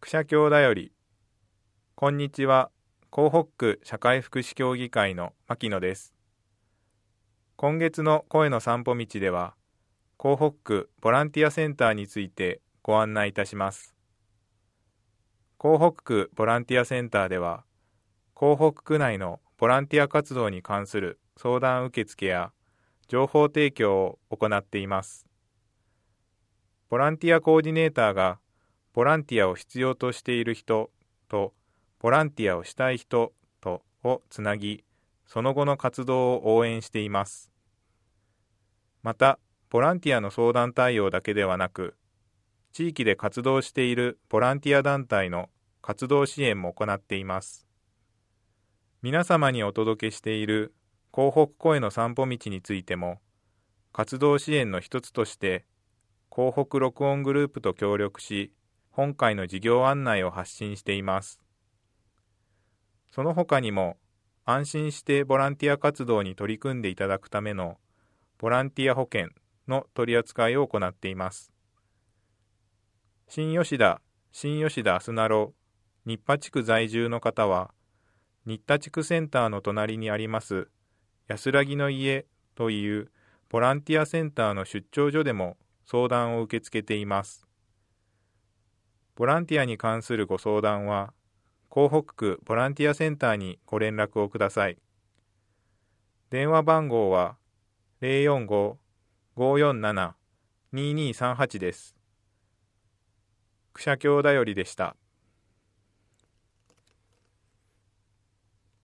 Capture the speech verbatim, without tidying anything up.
社協だより。こんにちは。江北区社会福祉協議会の牧野です。今月の声の散歩道では、江北区ボランティアセンターについてご案内いたします。江北区ボランティアセンターでは、江北区内のボランティア活動に関する相談受付や情報提供を行っています。ボランティアコーディネーターがボランティアを必要としている人とボランティアをしたい人とをつなぎ、その後の活動を応援しています。また、ボランティアの相談対応だけではなく、地域で活動しているボランティア団体の活動支援も行っています。皆様にお届けしている江北声の散歩道についても、活動支援の一つとして、江北録音グループと協力し、本会の事業案内を発信しています。その他にも、安心してボランティア活動に取り組んでいただくためのボランティア保険の取り扱いを行っています。新吉田、新吉田あすなろ、新田地区在住の方は、新田地区センターの隣にあります安らぎの家というボランティアセンターの出張所でも相談を受け付けています。ボランティアに関するご相談は、江北区ボランティアセンターにご連絡をください。電話番号は ゼロよんご ごーよんなな にーにーさんはち です。く社協だよりでした。